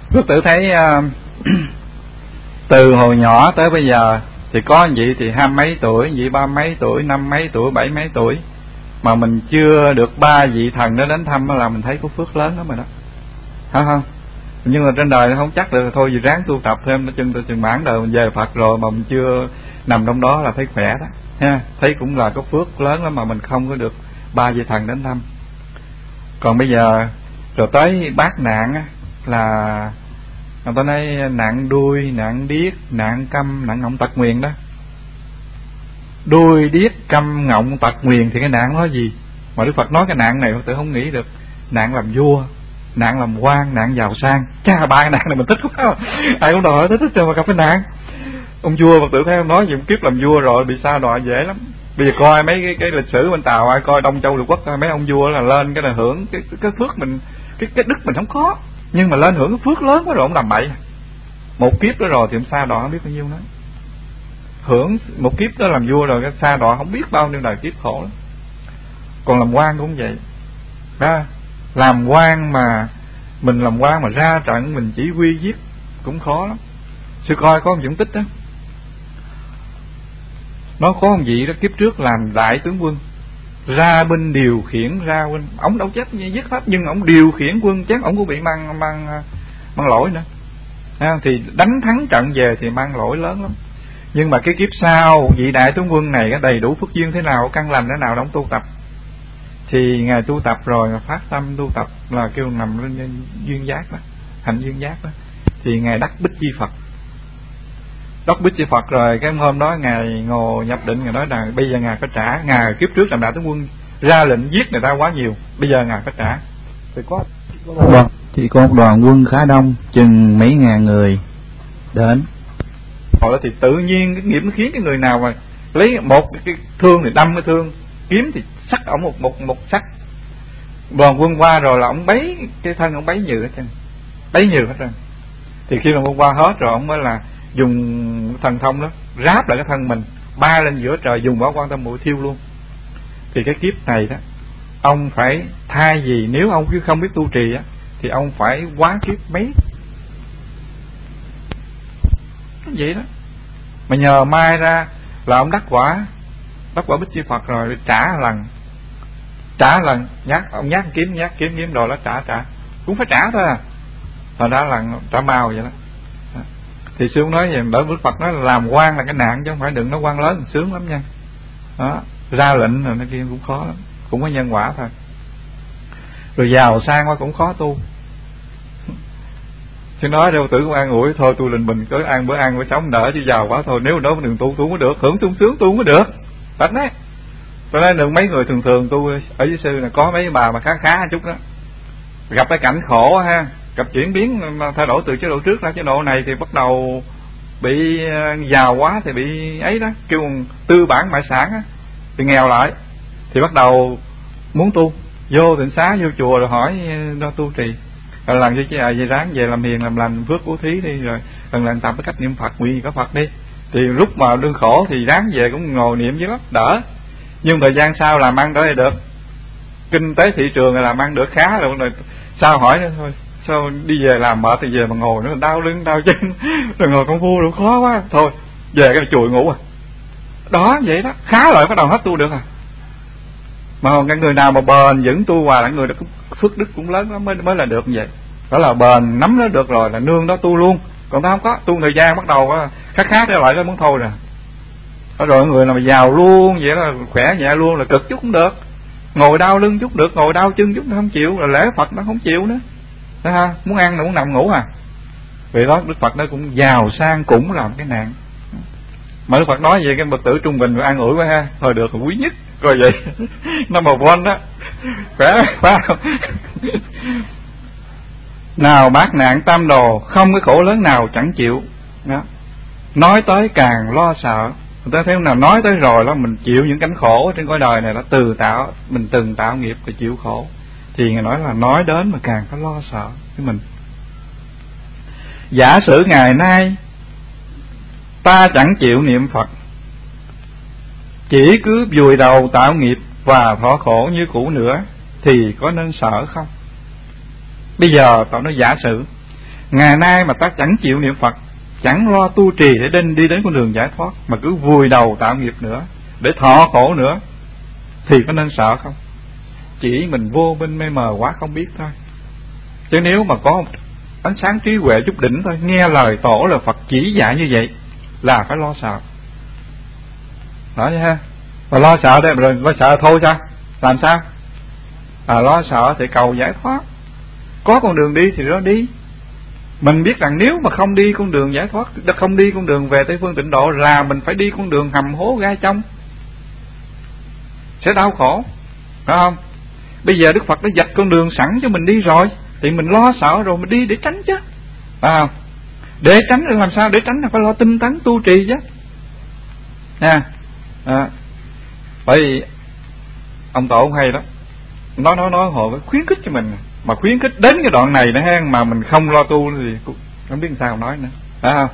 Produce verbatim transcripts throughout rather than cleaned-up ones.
Phước tử thấy uh, từ hồi nhỏ tới bây giờ thì có anh chị thì hai mấy tuổi, vậy ba mấy tuổi, năm mấy tuổi, bảy mấy tuổi mà mình chưa được ba vị thần đó đến thăm, đó là mình thấy có phước lớn lắm rồi đó, hả không? Nhưng mà trên đời không chắc được, thôi vì ráng tu tập thêm nó chừng chừng mãn đời mình về Phật rồi mà mình chưa nằm trong đó là thấy khỏe đó ha, thấy cũng là có phước lớn lắm mà mình không có được ba vị thần đến thăm. Còn bây giờ rồi tới bát nạn á, là người ta nói nạn đuôi, nạn điếc, nạn câm, nạn ngọng tật nguyền đó. Đuôi, điếc, câm, ngọng, tật nguyền thì cái nạn nó gì mà Đức Phật nói cái nạn này Phật tử không nghĩ được. Nạn làm vua, nạn làm quan, nạn giàu sang. Cha ba cái nạn này mình thích quá, ai cũng đòi thích thích cho mà gặp cái nạn. Ông vua Phật tử thấy ông nói gì, ông kiếp làm vua rồi bị sa đọa dễ lắm. Bây giờ coi mấy cái, cái lịch sử bên Tàu, ai coi Đông Châu Lục Quốc, mấy ông vua là lên cái là hưởng cái cái phước mình, cái cái đức mình không có, nhưng mà lên hưởng cái phước lớn quá rồi ông làm bậy. Một kiếp đó rồi thì ông sa đọa không biết bao nhiêu nữa. Hưởng một kiếp đó làm vua rồi cái sa đọa không biết bao nhiêu đời kiếp khổ lắm. Còn làm quan cũng vậy đó, làm quan mà mình làm quan mà ra trận mình chỉ huy giết cũng khó lắm. Sư coi có một Dũng Tích đó, nó có một vị đó kiếp trước làm đại tướng quân, ra binh điều khiển ra binh, ổng đâu chết như giết pháp, nhưng ổng điều khiển quân chắc ổng cũng bị mang mang mang lỗi nữa ha, thì đánh thắng trận về thì mang lỗi lớn lắm. Nhưng mà cái kiếp sau vị đại tướng quân này có đầy đủ phước duyên thế nào, căn lành thế nào đó ông tu tập, thì ngài tu tập rồi phát tâm tu tập là kêu nằm lên duyên giác đó, hành duyên giác đó, thì ngài đắc Bích Chi Phật. Đắc Bích Chi Phật rồi cái hôm đó ngài ngồi nhập định, ngài nói rằng bây giờ ngài phải trả. Ngài kiếp trước làm đại tướng quân ra lệnh giết người ta quá nhiều, bây giờ ngài phải trả. Thì có đoàn, thì có một đoàn quân khá đông, chừng mấy ngàn người đến. Hồi đó thì tự nhiên cái nghiệp nó khiến cái người nào mà lấy một cái, cái thương thì đâm cái thương, kiếm thì sắc ổng một một một sắc. Đoàn quân qua rồi là ổng bấy cái thân, ổng bấy nhừ hết trơn, bấy nhừ hết trơn. Thì khi mà quân qua hết rồi ổng mới là dùng thần thông đó ráp lại cái thân mình, bay lên giữa trời, dùng bảo quan tâm muội thiêu luôn. Thì cái kiếp này đó ông phải thay vì nếu ông cứ không biết tu trì á thì ông phải quá kiếp mấy vậy đó, mà nhờ mai ra là ông đắc quả, đắc quả Bích Chi Phật rồi trả lần, trả lần nhát ông nhát kiếm nhát kiếm kiếm rồi nó trả trả cũng phải trả thôi à, rồi đã lần trả mau vậy đó. Thì sư ông nói vậy, bởi Đức Phật nói là làm quan là cái nạn chứ không phải đừng nói quan lớn sướng lắm nha. Đó, ra lệnh rồi nó kia cũng khó lắm, cũng có nhân quả thôi. Rồi giàu sang qua cũng khó tu. Chứ nói đâu tử cũng an ủi thôi tu linh bình cứ ăn bữa ăn bữa sống đỡ chứ giàu quá thôi, nếu đó đừng tu tu mới được, hưởng sung sướng tu mới được. Thật đấy. Tôi nói đừng mấy người thường thường tu ở với sư là có mấy bà mà khá khá chút đó, gặp cái cảnh khổ ha, gặp chuyển biến mà thay đổi từ chế độ trước ra chế độ này thì bắt đầu bị giàu quá thì bị ấy đó, kêu tư bản bại sản á, thì nghèo lại thì bắt đầu muốn tu, vô tịnh xá vô chùa rồi hỏi nó tu trì, rồi làm cho chứ à về ráng về làm hiền làm lành phước bố thí đi, rồi lần lần tập cái cách niệm Phật nguyện có Phật đi, thì lúc mà đương khổ thì ráng về cũng ngồi niệm với lắm đỡ. Nhưng thời gian sau làm ăn đó thì được, kinh tế thị trường là làm ăn được khá rồi, rồi sao hỏi nữa thôi, sao đi về làm mệt thì về mà ngồi nữa đau lưng đau chân rồi ngồi công phu rồi khó quá, thôi về cái chùi ngủ à. Đó vậy đó, khá rồi bắt đầu hết tu được à. Mà cái người nào mà bền vững tu hoài là người đó phước đức cũng lớn lắm mới mới là được như vậy. Đó là bền nắm nó được rồi là nương đó tu luôn. Còn ta không có tu thời gian bắt đầu khá khá trở lại nó muốn thôi rồi. Đó rồi người nào mà giàu luôn vậy là khỏe nhẹ luôn là cực chút cũng được, ngồi đau lưng chút được, ngồi đau chân chút nó không chịu, là lễ Phật nó không chịu nữa. Đó ha, muốn ăn nó muốn nằm ngủ à. Vì đó Đức Phật nó cũng giàu sang cũng làm cái nạn. Mà Đức Phật nói về cái bậc tử trung bình an ủi quá ha, thôi được là quý nhất, coi vậy. Number one đó, khỏe quá. Nào bát nạn tam đồ, không cái khổ lớn nào chẳng chịu. Đó. Nói tới càng lo sợ. Người ta thấy nào nói tới rồi đó mình chịu những cánh khổ trên cõi đời này, đó từ tạo mình từng tạo nghiệp thì chịu khổ, thì Ngài nói là nói đến mà càng có lo sợ với mình. Giả sử ngày nay ta chẳng chịu niệm Phật, chỉ cứ vùi đầu tạo nghiệp và thọ khổ như cũ nữa, thì có nên sợ không? Bây giờ tao nói giả sử Ngày nay mà ta chẳng chịu niệm Phật, chẳng lo tu trì để đến đi đến con đường giải thoát, mà cứ vùi đầu tạo nghiệp nữa, để thọ khổ nữa, thì có nên sợ không? Chỉ mình vô minh mê mờ quá không biết thôi. Chứ nếu mà có ánh sáng trí huệ chút đỉnh thôi, nghe lời tổ là Phật chỉ dạy như vậy, là phải lo sợ. Đó nha ha. Mà lo sợ đây, rồi lo sợ thôi sao? Làm sao? À, lo sợ thì cầu giải thoát. Có con đường đi thì nó đi. Mình biết rằng nếu mà không đi con đường giải thoát, không đi con đường về Tây Phương Tịnh Độ, là mình phải đi con đường hầm hố gai trong, sẽ đau khổ, phải không? Bây giờ Đức Phật đã vạch con đường sẵn cho mình đi rồi, thì mình lo sợ rồi mình đi để tránh chứ, phải không? Để tránh là làm sao? Để tránh là phải lo tinh tấn tu trì chứ. Nha. À, bởi vì ông tổ hay đó, nói nói nói hồi khuyến khích cho mình, mà khuyến khích đến cái đoạn này nữa ha, mà mình không lo tu thì không biết sao nói nữa, phải không?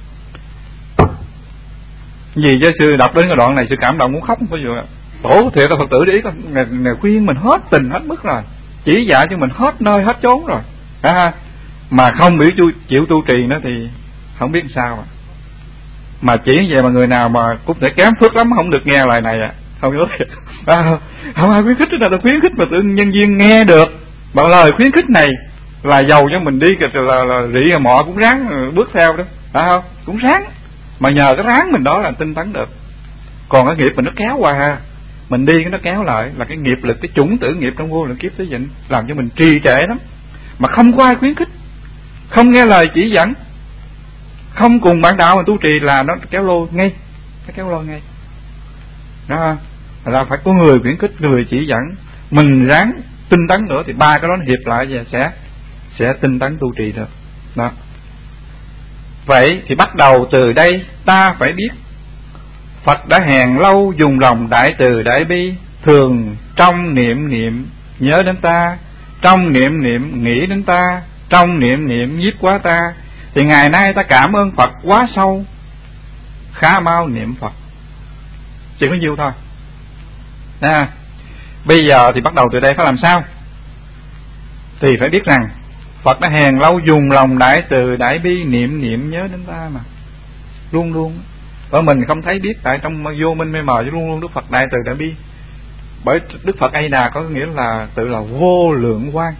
Gì chứ sư đọc đến cái đoạn này sư cảm động muốn khóc, không có gì. Tổ thiệt là Phật tử để ý, ngày, ngày khuyên mình hết tình hết mức rồi, chỉ dạy cho mình hết nơi hết chốn rồi, phải không? Mà không biết chịu tu trì nữa thì không biết sao à. Mà chỉ vậy mà người nào mà cũng thể kém phước lắm không được nghe lời này à, không nhớ thiệt. À, không ai khuyến khích, là tôi khuyến khích mà tự nhân viên nghe được. Mà lời khuyến khích này là giàu cho mình đi là, là, là rỉ là mọ cũng ráng bước theo đó, phải không? Cũng ráng, mà nhờ cái ráng mình đó là tinh tấn được. Còn cái nghiệp mình nó kéo qua ha, mình đi nó kéo lại là cái nghiệp lực, cái chủng tử nghiệp trong vô lượng kiếp tới dịnh, làm cho mình trì trệ lắm. Mà không có ai khuyến khích, không nghe lời chỉ dẫn, không cùng bạn đạo mà tu trì là nó kéo lôi ngay, nó kéo lôi ngay đó. Là phải có người khuyến khích, người chỉ dẫn, mình ráng tinh tấn nữa thì ba cái đó nó hiệp lại và sẽ sẽ tinh tấn tu trì được đó. Vậy thì bắt đầu từ đây ta phải biết Phật đã hèn lâu dùng lòng đại từ đại bi, thường trong niệm niệm nhớ đến ta, trong niệm niệm nghĩ đến ta, trong niệm niệm nhiếp quá ta. Thì ngày nay ta cảm ơn Phật quá sâu, khá mau niệm Phật. Chỉ có nhiêu thôi à. Bây giờ thì bắt đầu từ đây phải làm sao? Thì phải biết rằng Phật đã hèn lâu dùng lòng đại từ đại bi, niệm niệm nhớ đến ta mà luôn luôn. Bởi mình không thấy biết, tại trong vô minh mê mờ chứ luôn luôn Đức Phật đại từ đại bi. Bởi Đức Phật A Đà có nghĩa là tự là vô lượng quang.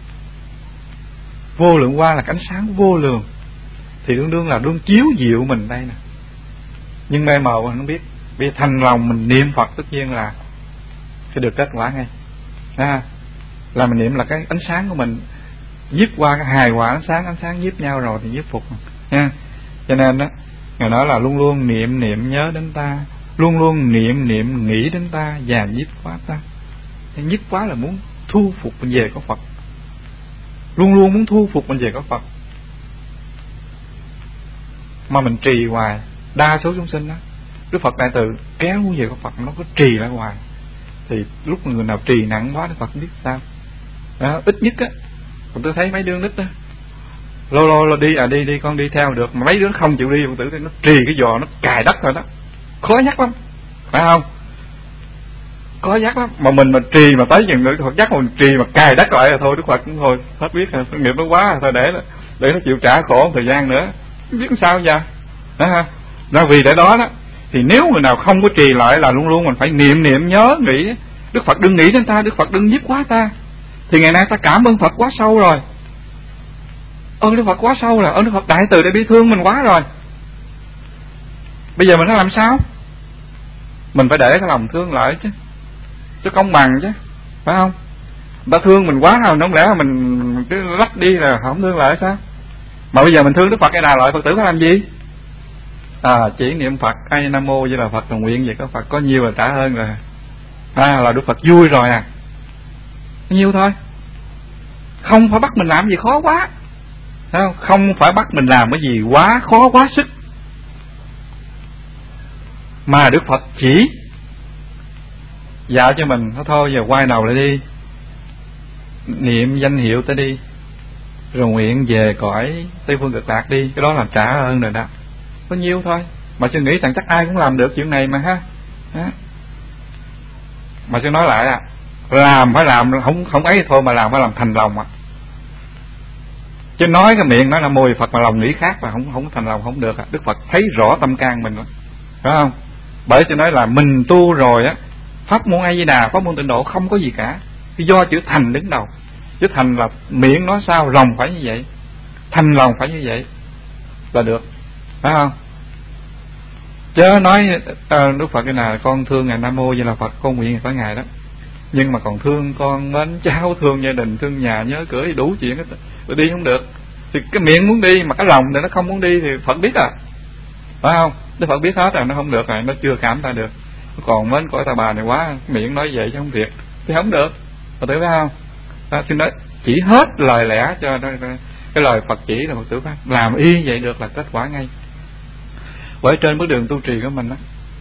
Vô lượng quang là cái ánh sáng vô lượng, thì đương đương là đương chiếu diệu mình đây nè. Nhưng mê mờ mình không biết, vì thành lòng mình niệm Phật tất nhiên là sẽ được kết quả ngay à, là mình niệm là cái ánh sáng của mình nhiếp qua cái hài hòa ánh sáng, ánh sáng nhiếp nhau rồi thì nhiếp phục nha. Cho nên đó Ngài nói là luôn luôn niệm niệm nhớ đến ta, luôn luôn niệm niệm nghĩ đến ta và nhiếp quá ta. Nhiếp quá là muốn thu phục mình về có Phật, luôn luôn muốn thu phục mình về có Phật. Mà mình trì hoài, đa số chúng sinh đó, Đức Phật đại từ kéo về có Phật, nó có trì lại hoài. Thì lúc người nào trì nặng quá Đức Phật không biết sao đó, ít nhất á, còn tôi thấy mấy đứa nít đó lô lô lô đi à đi đi con đi theo được, mà mấy đứa không chịu đi, Phật tử nó trì cái giò nó cài đất rồi đó, khó nhắc lắm, phải không? Khó nhắc lắm. Mà mình mà trì mà tới chừng nữa Phật nhắc, mình trì mà cài đất lại là thôi Đức Phật cũng thôi hết biết rồi, nghiệp nó quá thôi, để để nó chịu trả khổ một thời gian nữa, không biết sao giờ đó ha. Đó vì để đó đó thì nếu người nào không có trì lại là luôn luôn mình phải niệm niệm nhớ nghĩ Đức Phật đừng nghĩ đến ta, Đức Phật đừng nhiếp quá ta. Thì ngày nay ta cảm ơn Phật quá sâu rồi, ơn Đức Phật quá sâu là ơn Đức Phật đại từ đại bi thương mình quá rồi. Bây giờ mình phải làm sao? Mình phải để cái lòng thương lại chứ, chứ công bằng chứ, phải không? Ta thương mình quá nào, không lẽ mình cứ lách đi là không thương lại sao? Mà bây giờ mình thương Đức Phật cái nào lại, Phật tử phải làm gì? À, chỉ niệm Phật A Nam Mô với là Phật cầu nguyện vậy có Phật có nhiêu là trả ơn rồi à, là Đức Phật vui rồi à, nhiêu thôi, không phải bắt mình làm gì khó quá, không? Không phải bắt mình làm cái gì quá khó quá sức, mà Đức Phật chỉ dạo cho mình thôi, thôi giờ quay đầu lại đi, niệm danh hiệu tới đi, rồi nguyện về cõi Tây Phương Cực Lạc đi, cái đó là trả ơn rồi đó, có nhiêu thôi. Mà tôi nghĩ rằng chắc ai cũng làm được chuyện này mà ha. Đó. Mà tôi nói lại à, làm phải làm không không ấy thôi, mà làm phải làm thành lòng à. Chứ nói cái miệng nói Nam Mô Phật mà lòng nghĩ khác là không không thành lòng không được. Đức Phật thấy rõ tâm can mình, phải không? Bởi cho nói là mình tu rồi á, pháp môn A Di Đà, pháp môn Tịnh Độ không có gì cả, do chữ thành đứng đầu. Chữ thành là miệng nói sao, lòng phải như vậy, thành lòng phải như vậy là được, phải không? Chớ nói à, Đức Phật cái nào con thương ngài Nam Mô Di Đà Phật, con nguyện có ngài đó, nhưng mà còn thương con mến cháu, thương gia đình, thương nhà, nhớ cửa thì đủ chuyện, tôi đi không được. Thì cái miệng muốn đi mà cái lòng thì nó không muốn đi thì Phật biết à, phải không? Đức Phật biết hết rồi, nó không được rồi, nó chưa cảm ta được. Còn mến cõi ta bà này quá, miệng nói vậy chứ không thiệt thì không được, Phật tử phải không? Đó, xin nói chỉ hết lời lẽ cho nó, cái lời Phật chỉ là Phật tử phải làm y vậy được là kết quả ngay. Bởi trên bước đường tu trì của mình đó,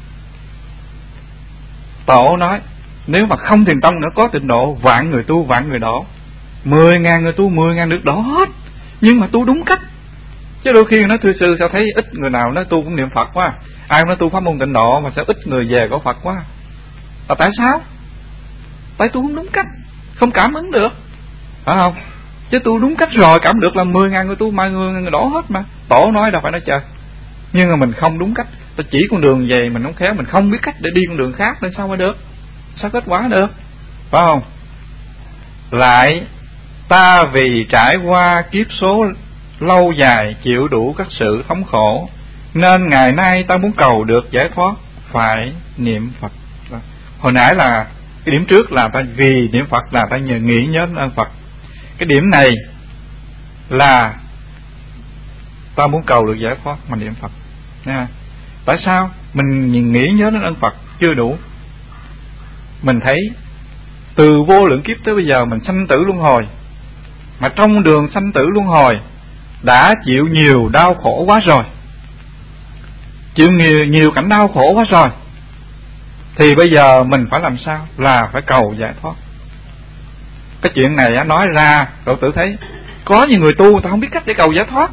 Tổ nói nếu mà không thiền tông nữa có Tịnh Độ, vạn người tu vạn người đổ, mười ngàn người tu mười ngàn được đổ hết, nhưng mà tu đúng cách. Chứ đôi khi nói thưa sư sao thấy ít người nào nói tu cũng niệm Phật quá, ai nói tu pháp môn Tịnh Độ mà sao ít người về có Phật quá. Là tại sao? Tại tu không đúng cách, không cảm ứng được, phải không? Chứ tu đúng cách rồi cảm được là mười ngàn người tu mà người, người đổ hết mà. Tổ nói đâu phải nói chơi. Nhưng mà mình không đúng cách, ta chỉ con đường về mình không khéo, mình không biết cách để đi con đường khác nên sao mới được, sao kết quả được, phải không? Lại ta vì trải qua kiếp số lâu dài chịu đủ các sự thống khổ, nên ngày nay ta muốn cầu được giải thoát phải niệm Phật. Hồi nãy là cái điểm trước là ta vì niệm Phật là ta nhờ nghĩ nhớ ơn Phật. Cái điểm này là ta muốn cầu được giải thoát mà niệm Phật nha. Tại sao mình nghĩ nhớ đến ơn Phật chưa đủ? Mình thấy từ vô lượng kiếp tới bây giờ mình sanh tử luân hồi, mà trong đường sanh tử luân hồi đã chịu nhiều đau khổ quá rồi, chịu nhiều, nhiều cảnh đau khổ quá rồi, thì bây giờ mình phải làm sao? Là phải cầu giải thoát. Cái chuyện này nói ra cậu tự thấy có nhiều người tu người ta không biết cách để cầu giải thoát.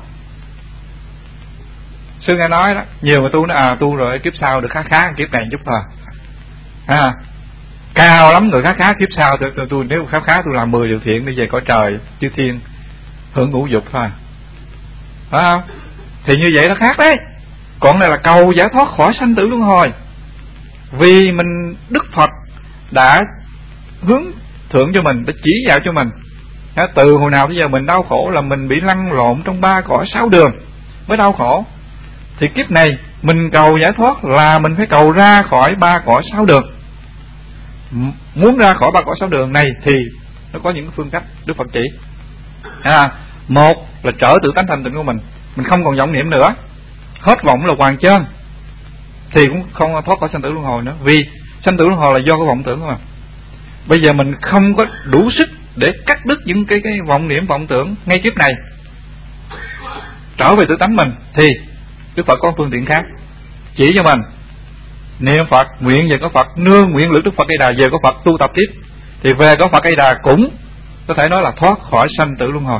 Sư nghe nói đó, nhiều người tu nó à tu rồi kiếp sau được khá khá, kiếp này chút thôi à, cao lắm rồi khá khá, kiếp sau tôi, tôi, tôi nếu khá khá tôi làm mười điều thiện đi về cõi trời chư thiên hưởng ngũ dục thôi, phải không? Thì như vậy nó khác đấy. Còn này là cầu giải thoát khỏi sanh tử luân hồi, vì mình Đức Phật đã hướng thượng cho mình, đã chỉ dạy cho mình. Từ hồi nào bây giờ mình đau khổ là mình bị lăn lộn trong ba cõi sáu đường mới đau khổ, thì kiếp này mình cầu giải thoát là mình phải cầu ra khỏi ba cõi sáu đường. Muốn ra khỏi ba cõi sáu đường này thì nó có những phương cách Đức Phật chỉ à, một là trở tự tánh thanh tịnh của mình, mình không còn vọng niệm nữa, hết vọng là hoàn trơn, thì cũng không thoát khỏi sanh tử luân hồi nữa. Vì sanh tử luân hồi là do cái vọng tưởng của mình. Bây giờ mình không có đủ sức để cắt đứt những cái, cái vọng niệm vọng tưởng ngay kiếp này, trở về tự tánh mình, thì Đức Phật có phương tiện khác chỉ cho mình. Niệm Phật, nguyện về có Phật, nương nguyện lực Đức Phật A Đà về có Phật, tu tập tiếp, thì về có Phật A Đà cũng có thể nói là thoát khỏi sanh tử luân hồi,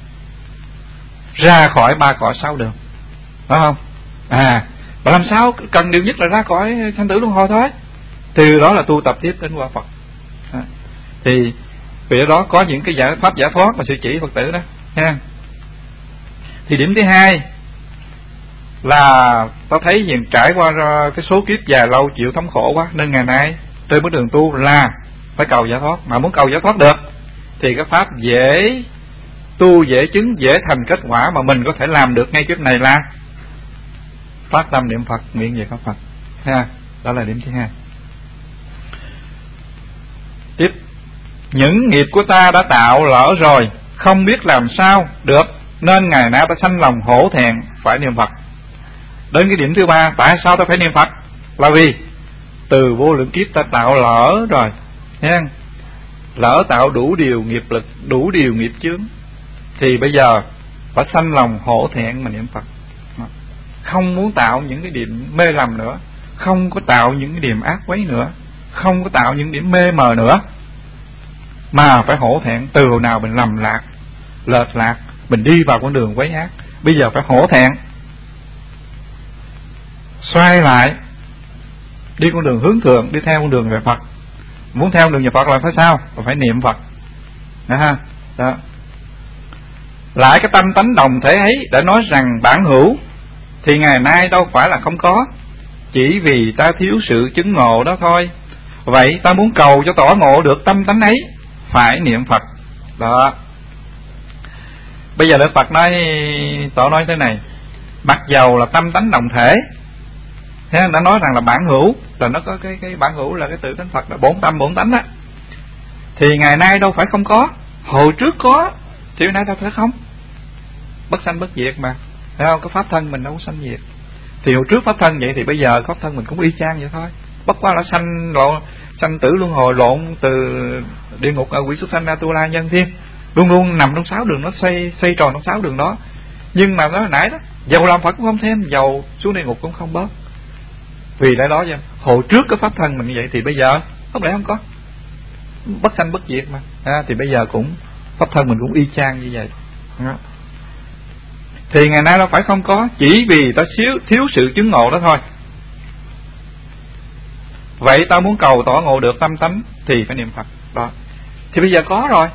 ra khỏi ba cõi sáu đường, phải không? À, và làm sao cần điều nhất là ra khỏi sanh tử luân hồi thôi, từ đó là tu tập tiếp đến qua Phật. À, thì vì đó có những cái giải pháp giải thoát mà sư chỉ Phật tử đó nha. Thì điểm thứ hai là ta thấy hiện trải qua cái số kiếp dài lâu chịu thống khổ quá, nên ngày nay trên bước đường tu là phải cầu giải thoát. Mà muốn cầu giải thoát được thì cái pháp dễ tu, dễ chứng, dễ thành kết quả mà mình có thể làm được ngay kiếp này là phát tâm niệm Phật, nguyện về có Phật ha. Đó là điểm thứ hai. Tiếp, những nghiệp của ta đã tạo lỡ rồi, không biết làm sao được, nên ngày nay ta sanh lòng hổ thẹn phải niệm Phật. Đến cái điểm thứ ba, tại sao ta phải niệm Phật? Là vì từ vô lượng kiếp ta tạo lỡ rồi nha, lỡ tạo đủ điều nghiệp lực, đủ điều nghiệp chướng, thì bây giờ phải sanh lòng hổ thẹn mà niệm Phật, không muốn tạo những cái điểm mê lầm nữa, không có tạo những cái điểm ác quấy nữa, không có tạo những điểm mê mờ nữa, mà phải hổ thẹn. Từ hồi nào mình lầm lạc, lệch lạc, mình đi vào con đường quấy ác, bây giờ phải hổ thẹn, xoay lại đi con đường hướng thượng, đi theo con đường về Phật. Muốn theo con đường về Phật là phải sao? Phải niệm Phật đó ha. Đó. lại cái tâm tánh đồng thể ấy đã nói rằng bản hữu, thì ngày nay đâu phải là không có, chỉ vì ta thiếu sự chứng ngộ đó thôi. Vậy ta muốn cầu cho tỏ ngộ được tâm tánh ấy, phải niệm Phật. Đó. Bây giờ Đức Phật nói, Tổ nói thế này, mặc dầu là tâm tánh đồng thể, thế đã nói rằng là bản hữu, là nó có cái cái bản hữu là cái tự tánh Phật là bổn tâm bổn tánh á, thì ngày nay đâu phải không có, hồi trước có, thì nay đâu phải không. Bất sanh bất diệt mà, thấy không? Cái pháp thân mình đâu có sanh diệt. Thì hồi trước pháp thân vậy thì bây giờ pháp thân mình cũng y chang vậy thôi. Bất quá là sanh lộn, sanh tử luân hồi lộn từ địa ngục, quỷ xuất sanh, tu la nhân thiên, luôn luôn nằm trong sáu đường, nó xoay xoay tròn trong sáu đường đó. Nhưng mà nói nãy đó, dầu làm Phật cũng không thêm, dầu xuống địa ngục cũng không bớt. Vì lẽ đó vậy, hồi trước cái pháp thân mình như vậy thì bây giờ không lẽ không có, bất sanh bất diệt mà, à, thì bây giờ cũng pháp thân mình cũng y chang như vậy. Đó. Thì ngày nay đâu phải không có, chỉ vì ta thiếu, thiếu sự chứng ngộ đó thôi. Vậy ta muốn cầu tỏ ngộ được tâm tánh thì phải niệm Phật. Đó. Thì bây giờ có rồi,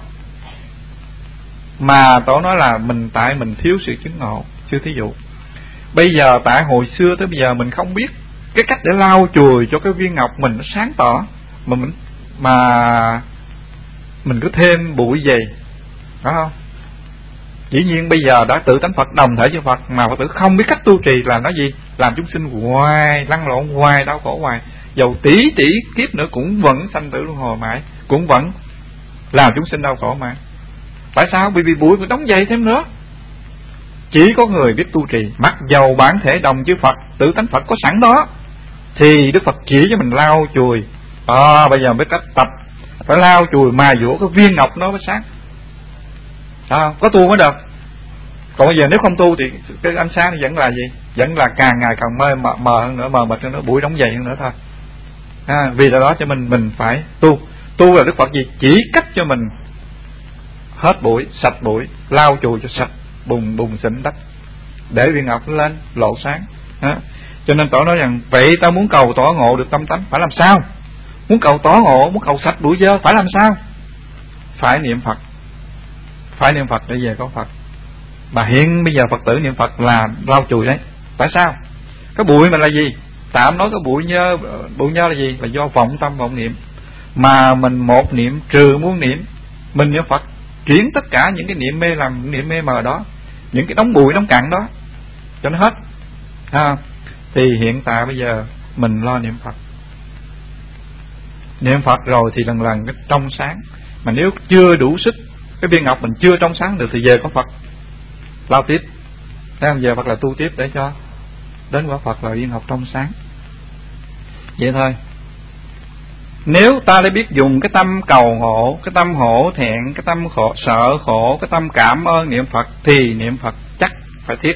mà Tổ nói là mình tại mình thiếu sự chứng ngộ. Chứ thí dụ bây giờ tại hồi xưa tới bây giờ mình không biết cái cách để lau chùi cho cái viên ngọc mình nó sáng tỏ, mà mình mà mình cứ thêm bụi gì đó không. Dĩ nhiên bây giờ đã tự tánh Phật đồng thể với Phật, mà Phật tử không biết cách tu trì là nó gì, làm chúng sinh hoài, lăn lộn hoài, đau khổ hoài, dầu tỷ tỷ kiếp nữa cũng vẫn sanh tử luân hồi mãi, cũng vẫn làm chúng sinh đau khổ mãi. Tại sao? Vì bị bụi mình đóng dày thêm nữa. Chỉ có người biết tu trì, mặc dầu bản thể đồng với Phật, tự tánh Phật có sẵn đó, thì Đức Phật chỉ cho mình lau chùi. À, bây giờ mới cách tập phải lau chùi mài dũa cái viên ngọc nó mới sáng. À, có tu mới được. Còn bây giờ nếu không tu thì cái ánh sáng vẫn là gì? Vẫn là càng ngày càng mơ mờ, mờ hơn nữa, mờ mịt hơn nữa, bụi đóng dày hơn nữa thôi. À, vì đó cho mình mình phải tu. Tu là Đức Phật gì? Chỉ cách cho mình hết bụi, sạch bụi, lau chùi cho sạch bùn bùn xịn đất, để viên ngọc lên lộ sáng. Đó. Cho nên Tổ nói rằng vậy ta muốn cầu tỏ ngộ được tâm tánh phải làm sao? Muốn cầu tỏ ngộ, muốn cầu sạch bụi dơ phải làm sao? Phải niệm Phật. Phải niệm Phật để về có Phật. Mà hiện bây giờ Phật tử niệm Phật là lau chùi đấy. Tại sao? Cái bụi mình là gì? Tạm nói cái bụi nhơ, bụi nhơ là gì? Là do vọng tâm vọng niệm. Mà mình một niệm trừ muốn niệm, mình niệm Phật chuyển tất cả những cái niệm mê làm niệm mê mờ đó, những cái đống bụi đống cặn đó cho nó hết. À, thì hiện tại bây giờ mình lo niệm Phật. Niệm Phật rồi thì lần lần cái trong sáng. Mà nếu chưa đủ sức, cái viên ngọc mình chưa trong sáng được thì về có Phật lao tiếp. Thế giờ Phật là tu tiếp để cho đến quả Phật là viên ngọc trong sáng. Vậy thôi. Nếu ta đã biết dùng cái tâm cầu ngộ, cái tâm hổ thẹn, cái tâm khổ, sợ khổ, cái tâm cảm ơn niệm Phật, thì niệm Phật chắc phải thiết.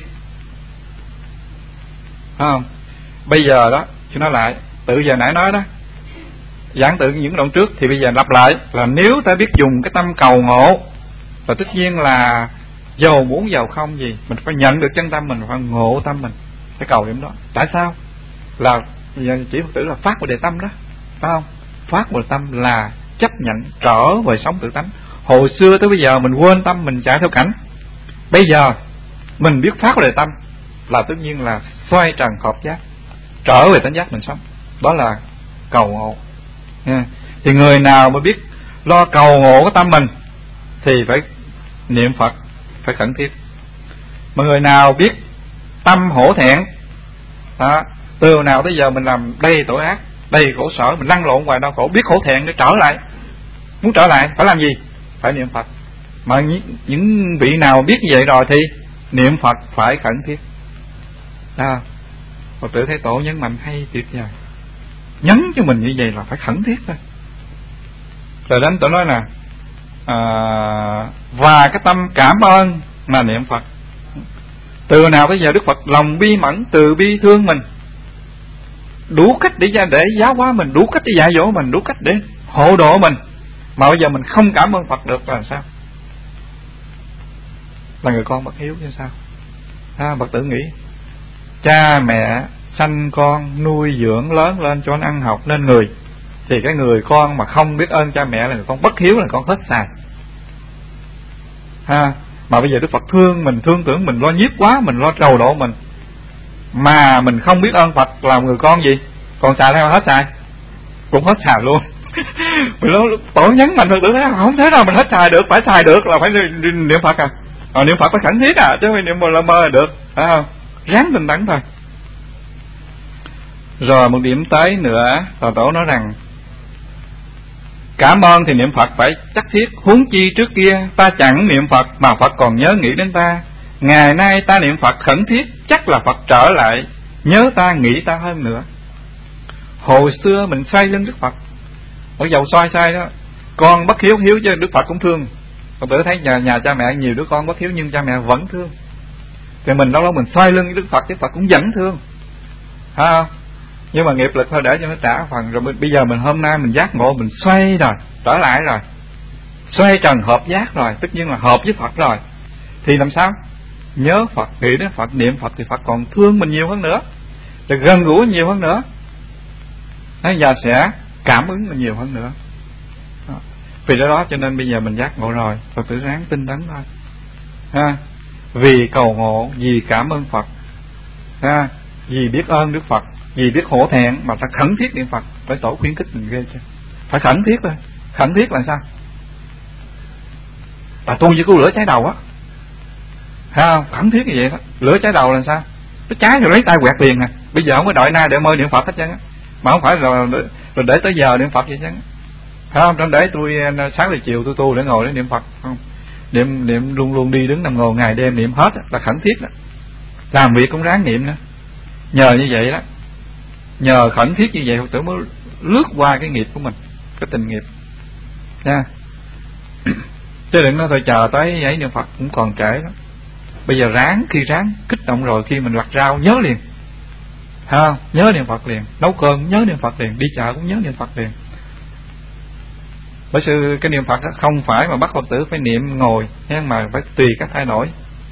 Phải không? Bây giờ đó, chứ nói lại, tự giờ nãy nói đó, giảng tự những đoạn trước, thì bây giờ lặp lại là nếu ta biết dùng cái tâm cầu ngộ, và tất nhiên là dầu muốn giàu không gì, mình phải nhận được chân tâm mình, phải ngộ tâm mình, phải cầu điểm đó. Tại sao? Là chỉ Phật tử là phát một đề tâm đó, phải không? Phát một đề tâm là chấp nhận trở về sống tự tánh. Hồi xưa tới bây giờ mình quên tâm, mình chạy theo cảnh. Bây giờ mình biết phát một đề tâm là tất nhiên là xoay trần hợp giác, trở về tánh giác mình sống. Đó là cầu ngộ. Yeah. Thì người nào mà biết lo cầu ngộ cái tâm mình thì phải niệm Phật, phải khẩn thiết. Mà người nào biết tâm hổ thẹn đó, từ nào tới giờ mình làm đầy tội ác, đầy khổ sở, mình lăn lộn hoài đau khổ, biết hổ thẹn để trở lại, muốn trở lại phải làm gì? Phải niệm Phật. Mà những vị nào biết như vậy rồi thì niệm Phật phải khẩn thiết. À, Phật tử Thế Tổ nhấn mạnh hay tuyệt vời, nhấn cho mình như vậy là phải khẩn thiết thôi. Rồi đến Tổ nói là à, và cái tâm cảm ơn mà niệm Phật. Từ nào tới giờ Đức Phật lòng bi mẫn, từ bi thương mình, đủ cách để để giáo hóa mình, đủ cách để dạy dỗ mình, đủ cách để hộ độ mình, mà bây giờ mình không cảm ơn Phật được là sao? Là người con bất hiếu chứ sao? À, Phật tử nghĩ cha mẹ sanh con, nuôi dưỡng lớn lên cho nó ăn học nên người, thì cái người con mà không biết ơn cha mẹ là người con bất hiếu, là con hết xài. À, Mà bây giờ Đức Phật thương mình, thương tưởng mình, lo nhiếp quá, mình lo trầu độ mình, mà mình không biết ơn Phật, làm người con gì còn xài theo hết xài, cũng hết xài luôn. Mình nói tổ nhấn mạnh Phật tử thấy không thế nào mình hết xài được, phải xài được là phải niệm Phật à, à niệm Phật phải khẩn thiết à, chứ không niệm mơ mơ là được, phải không? Ráng tinh tấn thôi. Rồi một điểm tới nữa, Phật tổ nói rằng cảm ơn thì niệm Phật phải chắc thiết, huống chi trước kia ta chẳng niệm Phật mà Phật còn nhớ nghĩ đến ta. Ngày nay ta niệm Phật khẩn thiết, chắc là Phật trở lại nhớ ta, nghĩ ta hơn nữa. Hồi xưa mình xoay lưng Đức Phật, ở dầu xoay xoay đó, con bất hiếu hiếu chứ Đức Phật cũng thương. Phật tử thấy nhà nhà cha mẹ nhiều đứa con bất hiếu nhưng cha mẹ vẫn thương, thì mình đâu đó mình xoay lưng với Đức Phật, Đức Phật cũng vẫn thương, phải không? Nhưng mà nghiệp lực thôi để cho nó trả phần. Rồi bây giờ mình hôm nay mình giác ngộ, mình xoay rồi, trở lại rồi, xoay trần hợp giác rồi, tất nhiên là hợp với Phật rồi, thì làm sao? Nhớ Phật, nghĩ đến Phật, niệm Phật thì Phật còn thương mình nhiều hơn nữa, rồi gần gũi nhiều hơn nữa, bây giờ sẽ cảm ứng mình nhiều hơn nữa. Đó. Vì đó, đó cho nên bây giờ mình giác ngộ rồi, Phật tử ráng tinh tấn thôi, ha. Vì cầu ngộ, vì cảm ơn Phật, ha, vì biết ơn Đức Phật, vì biết hổ thẹn mà ta khẩn thiết niệm Phật. Phải tổ khuyến khích mình ghê chứ, phải khẩn thiết thôi. Khẩn thiết là sao? Là tu như cứu lửa cháy đầu á, thấy không? Khẩn thiết như vậy đó. Lửa cháy đầu là sao? Nó cháy rồi lấy tay quẹt liền à. Bây giờ không có đợi nay để mơ niệm Phật hết trơn á, mà không phải rồi, rồi để tới giờ niệm Phật vậy chứ, thấy không? Trong để tôi sáng rồi chiều tôi tu để ngồi để niệm Phật, không? Niệm niệm luôn luôn đi đứng nằm ngồi ngày đêm niệm hết là khẩn thiết đó. Làm việc cũng ráng niệm nữa. Nhờ như vậy đó, nhờ khẩn thiết như vậy Phật tử mới lướt qua cái nghiệp của mình, cái tình nghiệp nha. Chứ đừng nói thôi chờ tới ấy niệm Phật cũng còn trễ lắm. Bây giờ ráng, khi ráng kích động rồi, khi mình lặt rau nhớ liền, thấy không? Nhớ niệm Phật liền, nấu cơm cũng nhớ niệm Phật liền, đi chợ cũng nhớ niệm Phật liền. Bởi sự cái niệm Phật đó không phải mà bắt Phật tử phải niệm ngồi, nhưng mà phải tùy các thay đổi.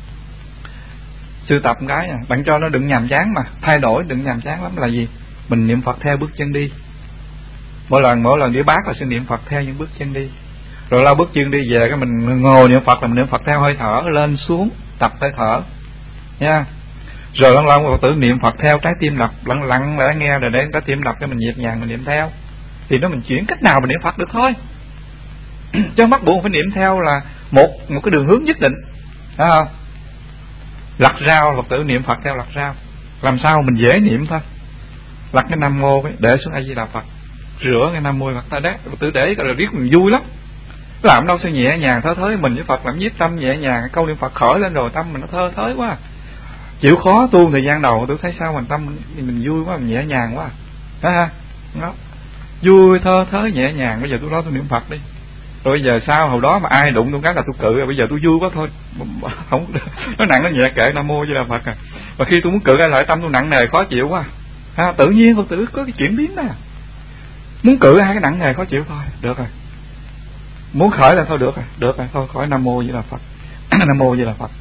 Sư tập cái à, bạn cho nó đừng nhàm chán, mà thay đổi đừng nhàm chán lắm. Là gì? Mình niệm Phật theo bước chân đi, mỗi lần mỗi lần đi bác là sư niệm Phật theo những bước chân đi, rồi lao bước chân đi về cái mình ngồi niệm Phật là mình niệm Phật theo hơi thở lên xuống, tập hơi thở nha. Rồi lăn lăn Phật tử niệm Phật theo trái tim đập, lặng lặng để nghe, rồi để trái tim đập cho mình nhịp nhàng mình niệm theo, thì nó mình chuyển cách nào mình niệm Phật được thôi. Chứ không bắt buộc phải niệm theo là một một cái đường hướng nhất định, phải không? Lặt rau Phật tử niệm Phật theo lặt rau, làm sao mình dễ niệm thôi. Lặt cái Nam Mô ấy, để xuống A Di Đà Phật, rửa cái Nam Mô Phật ta đát, Phật tử để rồi riết mình vui lắm. Làm đâu sao nhẹ nhàng thơ thới, mình với Phật làm nhiếp tâm nhẹ nhàng, câu niệm Phật khởi lên rồi tâm mình nó thơ thới quá. Chịu khó tu thời gian đầu tôi thấy sao mình tâm mình, mình vui quá, mình nhẹ nhàng quá, đó ha. Đó. Vui thơ thới nhẹ nhàng. Bây giờ tôi nói tôi niệm Phật đi, rồi bây giờ sao hồi đó mà ai đụng tôi cái là tôi cự, rồi bây giờ tôi vui quá thôi, không nó nặng nó nhẹ kệ Nam Mô với là Phật à. Và khi tôi muốn cự lại tâm tôi nặng nề khó chịu quá ha, tự nhiên Phật tử có cái chuyển biến đó, muốn cự hai cái nặng nề khó chịu thôi được rồi, muốn khởi là thôi được rồi, được rồi thôi khỏi Nam Mô với là Phật. Nam Mô với là Phật.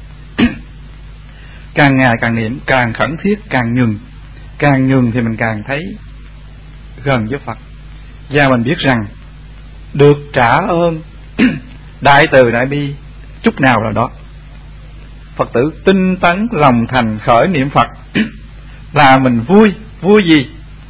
Càng ngày càng niệm, càng khẩn thiết, càng nhường, càng nhường thì mình càng thấy gần với Phật, và mình biết rằng được trả ơn đại từ đại bi chút nào là đó. Phật tử tinh tấn lòng thành khởi niệm Phật là mình vui. Vui gì?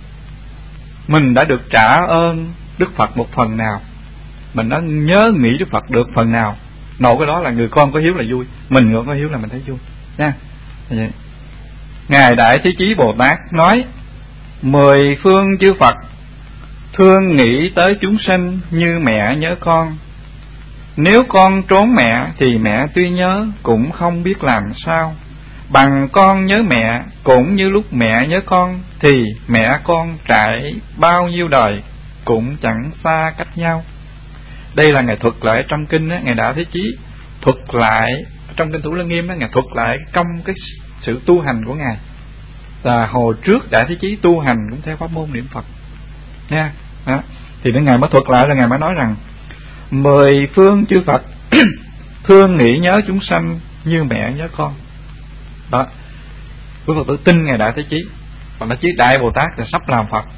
Mình đã được trả ơn Đức Phật một phần nào, mình đã nhớ nghĩ Đức Phật được phần nào. Nội cái đó là người con có hiếu là vui, mình người có hiếu là mình thấy vui nha. Vậy. Ngài Đại Thế Chí Bồ Tát nói: mười phương chư Phật thương nghĩ tới chúng sanh như mẹ nhớ con. Nếu con trốn mẹ thì mẹ tuy nhớ cũng không biết làm sao. Bằng con nhớ mẹ cũng như lúc mẹ nhớ con, thì mẹ con trải bao nhiêu đời cũng chẳng xa cách nhau. Đây là Ngài thuật lại trong kinh á, Ngài Đại Thế Chí thuật lại trong kinh Thủ Lăng Nghiêm á, Ngài thuật lại công cái sự tu hành của Ngài. Là hồi trước Đại Thế Chí tu hành cũng theo pháp môn niệm Phật nha. Đó. Thì đến Ngài mới thuật lại là Ngài mới nói rằng mười phương chư Phật thương nghĩ nhớ chúng sanh như mẹ nhớ con. Đó, quý Phật tử tin Ngài Đại Thế Chí, còn Đại Chí Đại Bồ Tát là sắp làm Phật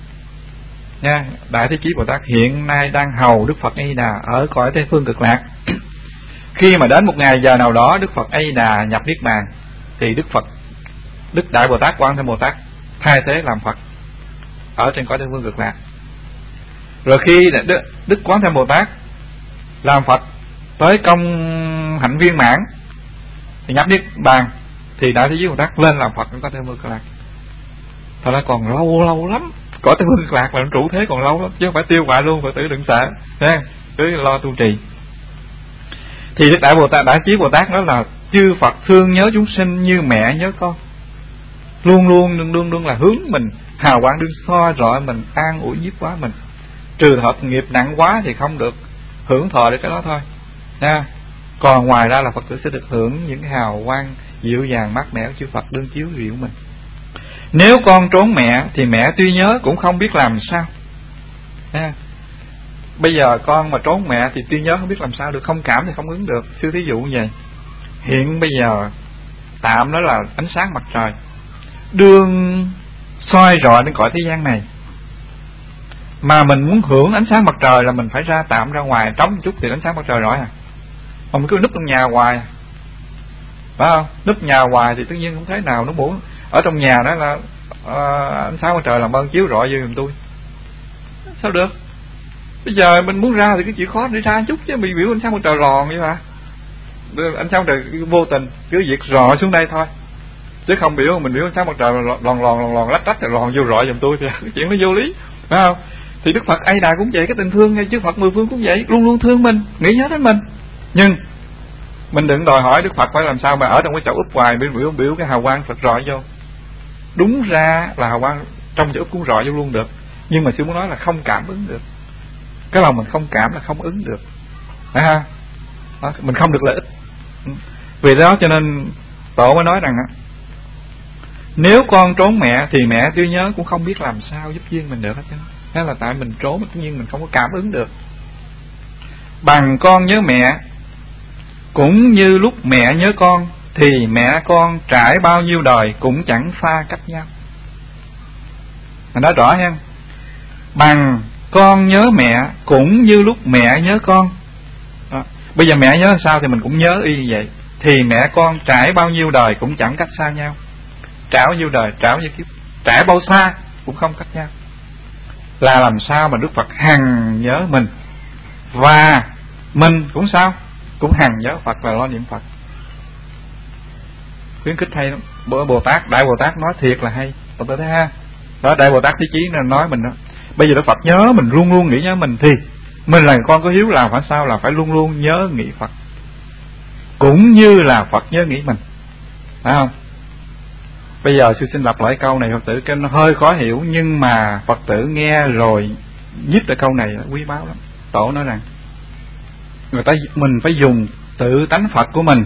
nha. Đại Thế Chí Bồ Tát hiện nay đang hầu Đức Phật A Di Đà ở cõi Tây Phương Cực Lạc. Khi mà đến một ngày giờ nào đó Đức Phật A Di Đà nhập niết bàn, thì Đức Phật Đức Đại Bồ Tát Quan Thế Bồ Tát thay thế làm Phật ở trên cõi Tây Phương Cực Lạc. Rồi khi Đức, Đức Quán Thế Bồ Tát làm Phật tới công hạnh viên mãn thì nhập niết bàn, thì Đại Thế Chí Bồ Tát lên làm Phật ở cõi Tây Phương Cực Lạc. Thật ra còn lâu lâu lắm, cõi Tây Phương Cực Lạc là trụ thế còn lâu lắm, chứ không phải tiêu hoại luôn. Phật tử đừng sợ nha, cứ lo tu trì. Thì Đức Đại Bồ Tát Đại Chí Bồ Tát nói là chư Phật thương nhớ chúng sinh như mẹ nhớ con, luôn luôn luôn luôn, luôn là hướng mình, hào quang đương soi rọi mình, an ủi nhiếp hóa mình. Trừ hợp nghiệp nặng quá thì không được hưởng thọ được cái đó thôi nha. Còn ngoài ra là Phật tử sẽ được hưởng những hào quang dịu dàng mát mẻ của chư Phật đương chiếu rượu mình. Nếu con trốn mẹ thì mẹ tuy nhớ cũng không biết làm sao nha. Bây giờ con mà trốn mẹ thì tuy nhớ không biết làm sao được, không cảm thì không ứng được. Sư thí dụ như vậy, hiện bây giờ tạm đó là ánh sáng mặt trời đương soi rọi đến cõi thế gian này, mà mình muốn hưởng ánh sáng mặt trời là mình phải ra tạm ra ngoài trống một chút thì ánh sáng mặt trời rọi à. Mà mình cứ núp trong nhà hoài, phải không? Núp nhà hoài thì tất nhiên không thế nào nó muốn ở trong nhà đó là uh, ánh sáng mặt trời làm ơn chiếu rọi vô giùm tôi. Sao được? Bây giờ mình muốn ra thì cái chịu khó để ra chút chứ, bị biểu ánh sáng mặt trời lòn vậy mà. Ánh sáng mặt trời vô tình cứ việc rọi xuống đây thôi, chứ không biểu mình biểu ánh sáng mặt trời lòn lòn lòn lòn lách lách rồi lòn vô rọi giùm tôi thì cái chuyện nó vô lý, phải không? Thì Đức Phật A Di Đà cũng vậy, cái tình thương ngay, chứ Phật mười phương cũng vậy, luôn luôn thương mình, nghĩ nhớ đến mình. Nhưng mình đừng đòi hỏi Đức Phật phải làm sao mà ở trong cái chậu úp hoài biểu biểu biểu cái hào quang Phật rọi vô. Đúng ra là hào quang trong chậu úp cũng rọi vô luôn được, nhưng mà sư muốn nói là không cảm ứng được. Cái lòng mình không cảm là không ứng được, phải ha? Đó, mình không được lợi ích. Vì đó cho nên Tổ mới nói rằng nếu con trốn mẹ thì mẹ tuy nhớ cũng không biết làm sao giúp duyên mình được hết trơn. Thế là tại mình trốn, tất nhiên mình không có cảm ứng được. Bằng con nhớ mẹ cũng như lúc mẹ nhớ con, thì mẹ con trải bao nhiêu đời cũng chẳng xa cách nhau. Mình nói rõ nha. Bằng con nhớ mẹ cũng như lúc mẹ nhớ con. Đó. Bây giờ mẹ nhớ sao thì mình cũng nhớ y như vậy. Thì mẹ con trải bao nhiêu đời cũng chẳng cách xa nhau. Trải bao nhiêu đời, trải bao nhiêu kiếp, trải bao xa cũng không cách nhau. Là làm sao mà Đức Phật hằng nhớ mình, và mình cũng sao, cũng hằng nhớ Phật, là lo niệm Phật. Khuyến khích hay lắm. Bồ Tát, Đại Bồ Tát nói thiệt là hay. Tôi thấy ha. Đó, Đại Bồ Tát Thế Chí nói mình đó. Bây giờ Đức Phật nhớ mình, luôn luôn nghĩ nhớ mình, thì mình là con có hiếu làm phải sao, là phải luôn luôn nhớ nghĩ Phật, cũng như là Phật nhớ nghĩ mình, phải không? Bây giờ sư xin lặp lại câu này, Phật tử cái nó hơi khó hiểu, nhưng mà Phật tử nghe rồi nhíp lại câu này quý báu lắm. Tổ nói rằng người ta mình phải dùng tự tánh Phật của mình,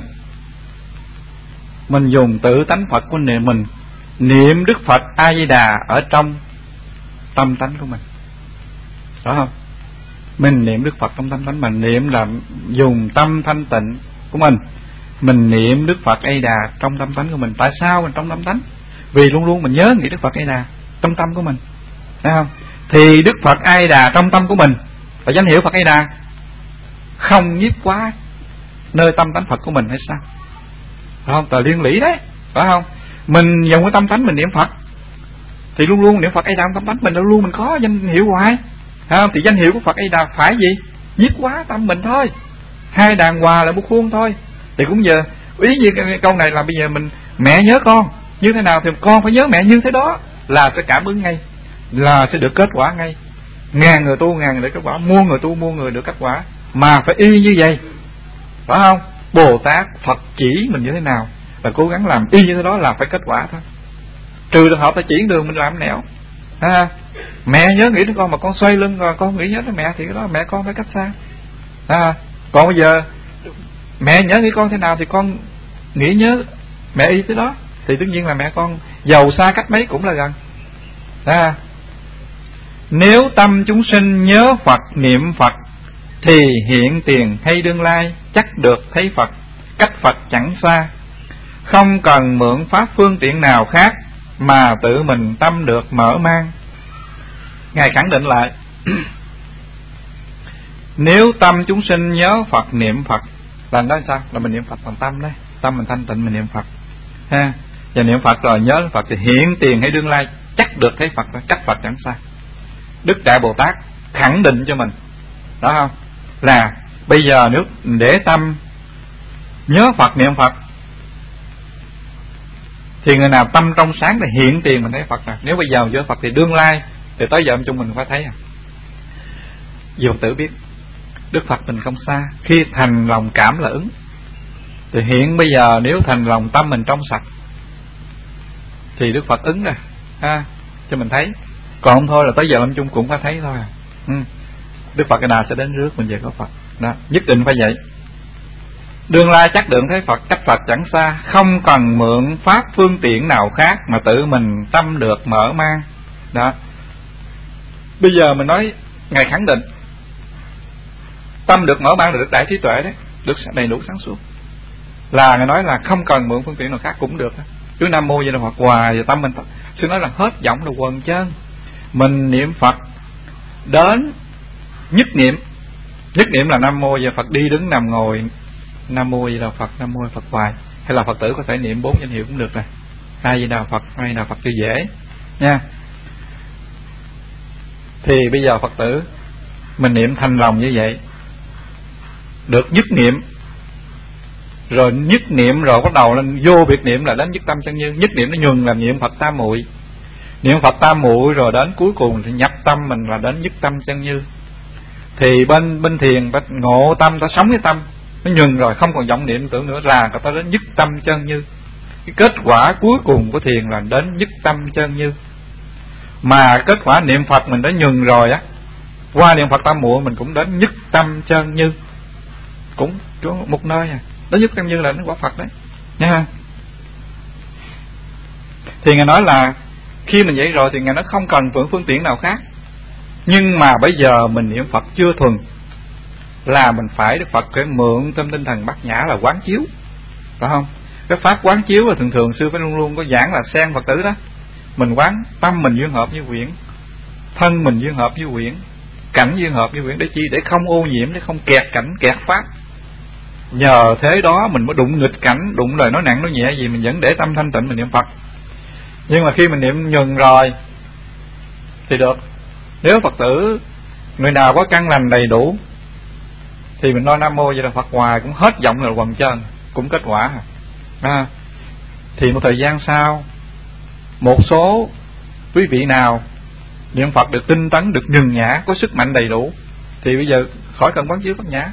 mình dùng tự tánh Phật của niệm mình, niệm Đức Phật A Di Đà ở trong tâm tánh của mình, rõ không? Mình niệm Đức Phật trong tâm tánh mình, niệm là dùng tâm thanh tịnh của mình, mình niệm Đức Phật A Di Đà trong tâm tánh của mình. Tại sao mình trong tâm tánh? Vì luôn luôn mình nhớ nghĩ Đức Phật A Di Đà trong tâm của mình, thấy không? Thì Đức Phật A Di Đà trong tâm của mình là danh hiệu Phật A Di Đà, không nhiếp quá nơi tâm tánh Phật của mình hay sao? Phải không? Tờ liên lý đấy, phải không? Mình dùng cái tâm tánh mình niệm Phật thì luôn luôn niệm Phật A Di Đà trong tâm tánh mình, luôn luôn mình có danh hiệu hoài, phải không? Thì danh hiệu của Phật A Di Đà phải gì? Nhiếp quá tâm mình thôi, hai đàn hòa là một khuôn thôi. Thì cũng giờ ý như cái câu này là bây giờ mình mẹ nhớ con như thế nào thì con phải nhớ mẹ như thế đó, là sẽ cảm ứng ngay, là sẽ được kết quả ngay. Ngàn người tu ngàn người được kết quả, muôn người tu muôn người được kết quả, mà phải y như vậy, phải không? Bồ Tát Phật chỉ mình như thế nào là cố gắng làm y như thế đó là phải kết quả thôi. Trừ trường hợp ta chỉ đường mình làm nẻo, à, mẹ nhớ nghĩ đến con mà con xoay lưng rồi con nghĩ nhớ đến mẹ thì cái đó mẹ con phải cách xa. À, còn bây giờ mẹ nhớ nghĩ con thế nào thì con nghĩ nhớ mẹ y thế đó, thì tất nhiên là mẹ con giàu xa cách mấy cũng là gần. À, nếu tâm chúng sinh nhớ Phật niệm Phật thì hiện tiền hay đương lai chắc được thấy Phật, cách Phật chẳng xa, không cần mượn pháp phương tiện nào khác mà tự mình tâm được mở mang. Ngài khẳng định lại nếu tâm chúng sinh nhớ Phật niệm Phật Là nói sao? Là mình niệm Phật bằng tâm đấy, tâm mình thanh tịnh mình niệm Phật ha. Và niệm Phật rồi nhớ Phật thì hiện tiền hay đương lai chắc được thấy Phật, cách Phật chẳng xa. Đức Đại Bồ Tát khẳng định cho mình đó không, là bây giờ nếu để tâm nhớ Phật niệm Phật thì người nào tâm trong sáng thì hiện tiền mình thấy Phật rồi. Nếu bây giờ nhớ Phật thì đương lai thì tới giờ ông chung mình phải thấy à. Dù tự biết Đức Phật mình không xa, khi thành lòng cảm là ứng. Thì hiện bây giờ nếu thành lòng tâm mình trong sạch thì Đức Phật ứng rồi ha, cho mình thấy. Còn không thôi là tới giờ lâm chung cũng có thấy thôi à. ừ. Đức Phật cái nào sẽ đến rước mình về có Phật đó, nhất định phải vậy. Đương lai chắc được thấy Phật, cách Phật chẳng xa, không cần mượn pháp phương tiện nào khác mà tự mình tâm được mở mang đó. Bây giờ mình nói Ngài khẳng định tâm được mở mang là được đại trí tuệ đấy, được đầy đủ sáng suốt, là Ngài nói là không cần mượn phương tiện nào khác cũng được. Cứ Nam Mô Di Đà Phật hoài, và tâm mình xin nói là hết giọng là quần chân. Mình niệm Phật đến nhất niệm, nhất niệm là Nam Mô Di Đà Phật, đi đứng nằm ngồi Nam Mô Di Đà Phật, Nam Mô Di Đà Phật hoài. Hay là Phật tử có thể niệm bốn danh hiệu cũng được rồi, A Di Đà Phật, A Di Đà Phật cho dễ nha. Thì bây giờ Phật tử mình niệm thành lòng như vậy, được nhất niệm rồi, nhất niệm rồi bắt đầu lên vô biệt niệm là đến nhất tâm chân như. Nhất niệm nó nhuần là niệm Phật tam muội, niệm Phật tam muội rồi đến cuối cùng thì nhập tâm mình là đến nhất tâm chân như. Thì bên bên thiền bên ngộ tâm, ta sống với tâm nó nhuần rồi, không còn vọng niệm tưởng nữa, là ta đến nhất tâm chân như. Cái kết quả cuối cùng của thiền là đến nhất tâm chân như. Mà kết quả niệm Phật mình đã nhuần rồi á, qua niệm Phật tam muội mình cũng đến nhất tâm chân như, cũng một nơi à. Đến nhất tâm như là đến quả Phật đấy nha. Thì Ngài nói là khi mình vậy rồi thì Ngài nói không cần mượn phương tiện nào khác. Nhưng mà bây giờ mình niệm Phật chưa thuần, là mình phải Đức Phật phải mượn tâm tinh thần bát nhã là quán chiếu, phải không? Cái pháp quán chiếu là thường thường sư phải luôn luôn có giảng là xen Phật tử đó. Mình quán tâm mình duyên hợp với quyển, thân mình duyên hợp với quyển, cảnh duyên hợp với quyển, để chi? Để không ô nhiễm, để không kẹt cảnh kẹt pháp. Nhờ thế đó mình mới đụng nghịch cảnh, đụng lời nói nặng nói nhẹ gì mình vẫn để tâm thanh tịnh mình niệm Phật. Nhưng mà khi mình niệm nhuần rồi thì được. Nếu Phật tử người nào có căn lành đầy đủ thì mình nói Nam Mô Di Đà Phật hoài cũng hết giọng là quần chân, cũng kết quả à. Thì một thời gian sau, một số quý vị nào niệm Phật được tinh tấn, được nhuần nhã, có sức mạnh đầy đủ, thì bây giờ khỏi cần quán chiếu bát nhã.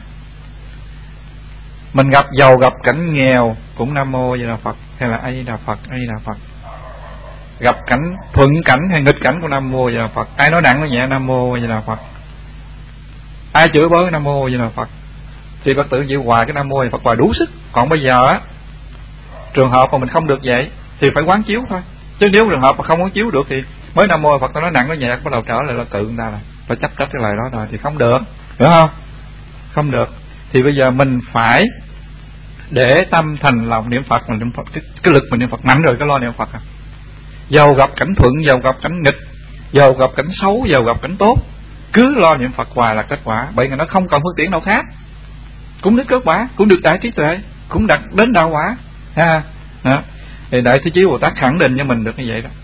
Mình gặp giàu gặp cảnh nghèo cũng Nam Mô Di Đà Phật, hay là A Di Đà Phật, A Di Đà Phật. Gặp cảnh thuận cảnh hay nghịch cảnh của Nam Mô Di Đà Phật. Ai nói nặng nói nhẹ Nam Mô Di Đà Phật, ai chửi bới Nam Mô Di Đà Phật. Thì Phật tử chịu hoài cái Nam Mô Di Đà Phật hoài đủ sức. Còn bây giờ á, trường hợp mà mình không được vậy thì phải quán chiếu thôi. Chứ nếu trường hợp mà không quán chiếu được thì mới Nam Mô Di Đà Phật tôi nói nặng nói nhẹ bắt đầu trở lại là tự người ta là phải chấp chấp cái lời đó rồi thì không được, hiểu không? Không được. Thì bây giờ mình phải để tâm thành lòng niệm Phật, mình niệm Phật cái, cái lực mình niệm Phật mạnh rồi cái lo niệm Phật à. Dầu gặp cảnh thuận, dầu gặp cảnh nghịch, dầu gặp cảnh xấu, dầu gặp cảnh tốt, cứ lo niệm Phật hoài là kết quả. Bởi vì nó không còn phương tiện nào khác, cũng đến kết quả, cũng được đại trí tuệ, cũng đặt đến đạo quả ha. Đó. Thì Đại Thế Chí Bồ Tát khẳng định cho mình được như vậy đó.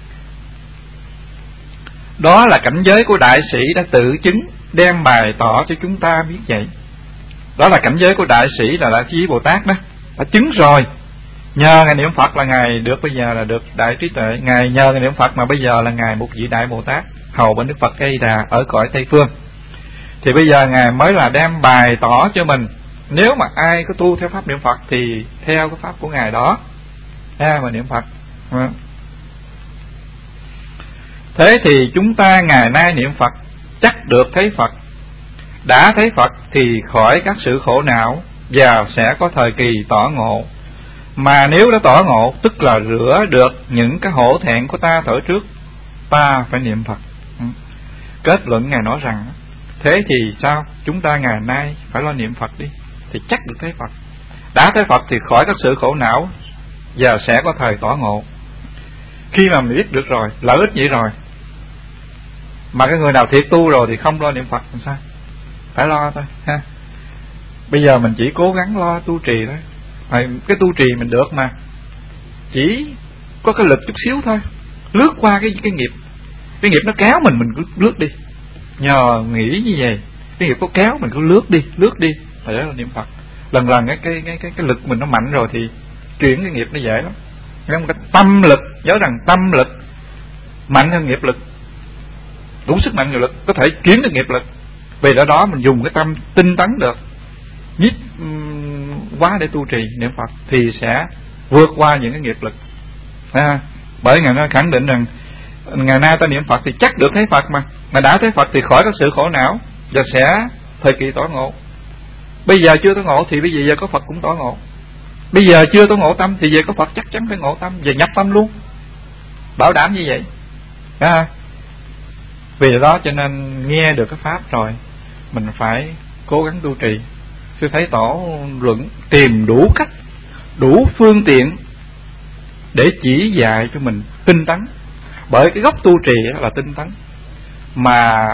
Đó là cảnh giới của đại sĩ đã tự chứng, đem bày tỏ cho chúng ta biết vậy. Đó là cảnh giới của đại sĩ là Đại Thế Chí Bồ Tát đó, đã chứng rồi. Nhờ Ngài niệm Phật là Ngài được bây giờ là được đại trí tuệ. Ngài nhờ Ngài niệm Phật mà bây giờ là Ngài một vị Đại Bồ Tát hầu bên Đức Phật A Di Đà ở cõi Tây Phương. Thì bây giờ Ngài mới là đem bày tỏ cho mình, nếu mà ai có tu theo pháp niệm Phật thì theo cái pháp của Ngài đó ha, mà niệm Phật. Thế thì chúng ta ngày nay niệm Phật chắc được thấy Phật. Đã thấy Phật thì khỏi các sự khổ não và sẽ có thời kỳ tỏ ngộ. Mà nếu đã tỏ ngộ tức là rửa được những cái hổ thẹn của ta thở trước, ta phải niệm Phật. Kết luận Ngài nói rằng thế thì sao? Chúng ta ngày nay phải lo niệm Phật đi thì chắc được thấy Phật. Đã thấy Phật thì khỏi các sự khổ não và sẽ có thời tỏ ngộ. Khi mà mình biết được rồi, lợi ích vậy rồi, mà cái người nào thiệt tu rồi thì không lo niệm Phật làm sao? Phải lo thôi ha. Bây giờ mình chỉ cố gắng lo tu trì thôi. Phải, cái tu trì mình được mà, chỉ có cái lực chút xíu thôi, lướt qua cái cái nghiệp. Cái nghiệp nó kéo mình, mình cứ lướt đi. Nhờ nghĩ như vậy, cái nghiệp có kéo mình cứ lướt đi, lướt đi. Thì đó là niệm Phật. Lần lần cái cái cái cái, cái lực mình nó mạnh rồi thì chuyển cái nghiệp nó dễ lắm. Nhưng mà cái tâm lực, nhớ rằng tâm lực mạnh hơn nghiệp lực, đủ sức mạnh nghiệp lực, có thể chuyển được nghiệp lực. Vì ở đó mình dùng cái tâm tinh tấn được, nhiếp um, quá để tu trì niệm Phật thì sẽ vượt qua những cái nghiệp lực. À, bởi Ngài nó khẳng định rằng ngày nay ta niệm Phật thì chắc được thấy Phật, mà mà đã thấy Phật thì khỏi các sự khổ não và sẽ thời kỳ tỏ ngộ. Bây giờ chưa tỏ ngộ thì bây giờ, giờ có Phật cũng tỏ ngộ. Bây giờ chưa tỏ ngộ tâm thì về có Phật chắc chắn phải ngộ tâm, về nhập tâm luôn, bảo đảm như vậy. À, vì đó cho nên nghe được cái pháp rồi mình phải cố gắng tu trì. Sư thấy tổ luận tìm đủ cách, đủ phương tiện để chỉ dạy cho mình tinh tấn. Bởi cái gốc tu trì là tinh tấn, mà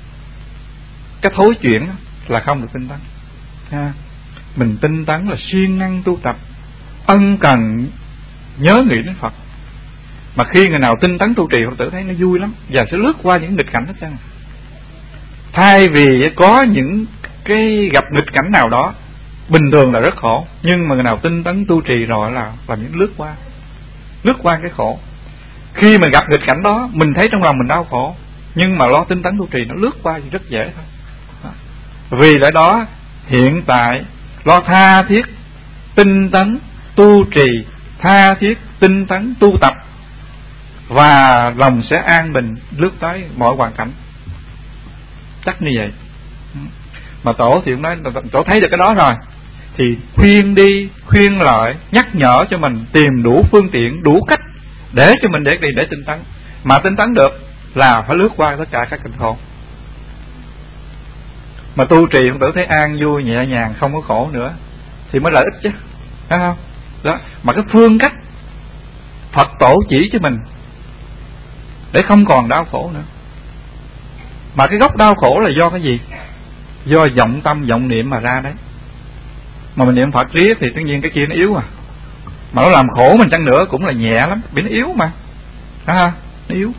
cái thối chuyển là không được tinh tấn. À, mình tinh tấn là siêng năng tu tập, ân cần nhớ nghĩ đến Phật. Mà khi người nào tinh tấn tu trì, Phật tử thấy nó vui lắm và sẽ lướt qua những nghịch cảnh hết trơn. Thay vì có những cái gặp nghịch cảnh nào đó bình thường là rất khổ, nhưng mà người nào tinh tấn tu trì rồi là làm những lướt qua, lướt qua cái khổ. Khi mình gặp nghịch cảnh đó, mình thấy trong lòng mình đau khổ, nhưng mà lo tinh tấn tu trì nó lướt qua thì rất dễ thôi. Đó. Vì lẽ đó hiện tại lo tha thiết tinh tấn tu trì, tha thiết tinh tấn tu tập, và lòng sẽ an bình lướt tới mọi hoàn cảnh. Chắc như vậy. Mà tổ thì cũng nói, tổ thấy được cái đó rồi thì khuyên đi khuyên lại, nhắc nhở cho mình tìm đủ phương tiện, đủ cách để cho mình để để, để tinh tấn. Mà tinh tấn được là phải lướt qua tất cả các cảnh khổ. Mà tu trì Phật tử thấy an vui nhẹ nhàng, không có khổ nữa thì mới lợi ích chứ, phải không? Đó. Mà cái phương cách Phật tổ chỉ cho mình để không còn đau khổ nữa. Mà cái gốc đau khổ là do cái gì? Do vọng tâm vọng niệm mà ra đấy. Mà mình niệm Phật riết thì tự nhiên cái kia nó yếu à. Mà nó làm khổ mình chăng nữa cũng là nhẹ lắm, vì nó yếu mà. À, nó yếu.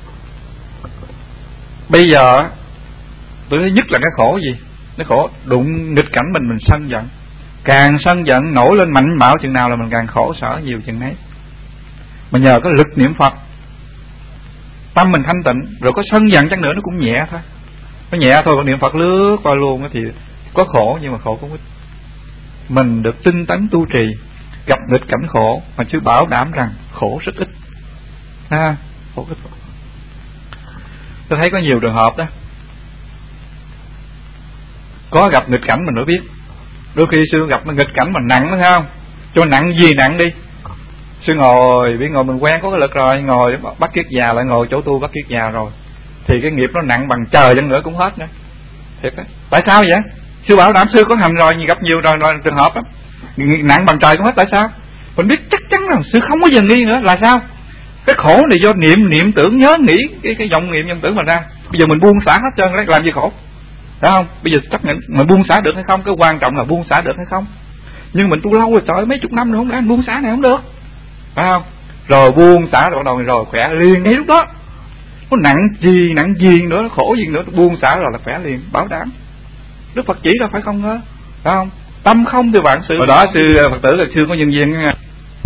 Bây giờ tôi thấy nhất là cái khổ gì? Cái khổ đụng nghịch cảnh mình, mình sân giận. Càng sân giận nổi lên mạnh bạo chừng nào là mình càng khổ sở nhiều chừng ấy. Mà nhờ cái lực niệm Phật, tâm mình thanh tịnh, rồi có sân giận chăng nữa nó cũng nhẹ thôi. Nó nhẹ thôi, còn niệm Phật lướt qua luôn thì có khổ nhưng mà khổ cũng ít. Mình được tinh tấn tu trì, gặp nghịch cảnh khổ mà chứ bảo đảm rằng khổ rất ít. À, khổ ít. Tôi thấy có nhiều trường hợp đó, có gặp nghịch cảnh mình mới biết. Đôi khi sư gặp nghịch cảnh mà nặng đó, thấy không? Cho nặng gì nặng đi, sư ngồi, biết ngồi mình quen có cái lực rồi, ngồi bắt kiết già lại ngồi chỗ tu bắt kiết già rồi thì cái nghiệp nó nặng bằng trời chăng nữa cũng hết nữa. Thiệt đấy. Tại sao vậy? Sư bảo đảm sư có hành rồi, gặp nhiều rồi, rồi trường hợp đó nặng bằng trời cũng hết. Tại sao? Mình biết chắc chắn rằng sư không có giờ nghi nữa. Là sao? Cái khổ này do niệm niệm tưởng nhớ nghĩ cái cái vọng niệm nhân tưởng mình ra. Bây giờ mình buông xả hết trơn đấy, làm gì khổ, phải không? Bây giờ chắc nhận mình buông xả được hay không? Cái quan trọng là buông xả được hay không. Nhưng mình tu lâu rồi, trời mấy chục năm rồi không lẽ buông xả này không được, phải không? Rồi buông xả rồi đầu rồi khỏe liền ngay lúc đó. Có nặng gì nặng gì nữa, khổ gì nữa, buông xả rồi là khỏe liền, bảo đảm. Đức Phật chỉ là phải không nữa, phải không? Tâm không thì vạn sự. Hồi đó sư Phật tử là sư có nhân viên nha.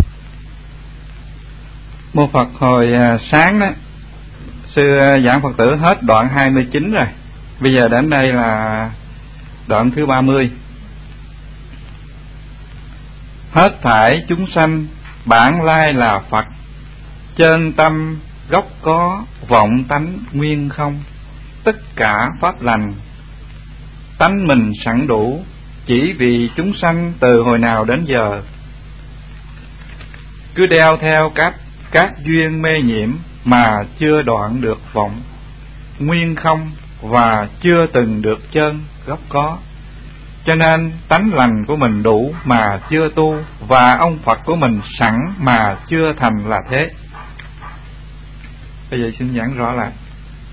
Mô Phật hồi sáng đó, sư giảng Phật tử hết đoạn hai mươi chín rồi. Bây giờ đến đây là đoạn thứ ba mươi. Hết thảy chúng sanh bản lai là Phật, chân tâm gốc có vọng tánh nguyên không, tất cả pháp lành tánh mình sẵn đủ, chỉ vì chúng sanh từ hồi nào đến giờ cứ đeo theo các các duyên mê nhiễm mà chưa đoạn được vọng nguyên không và chưa từng được chân gốc có. Cho nên tánh lành của mình đủ mà chưa tu, và ông Phật của mình sẵn mà chưa thành là thế. Bây giờ xin giảng rõ lại.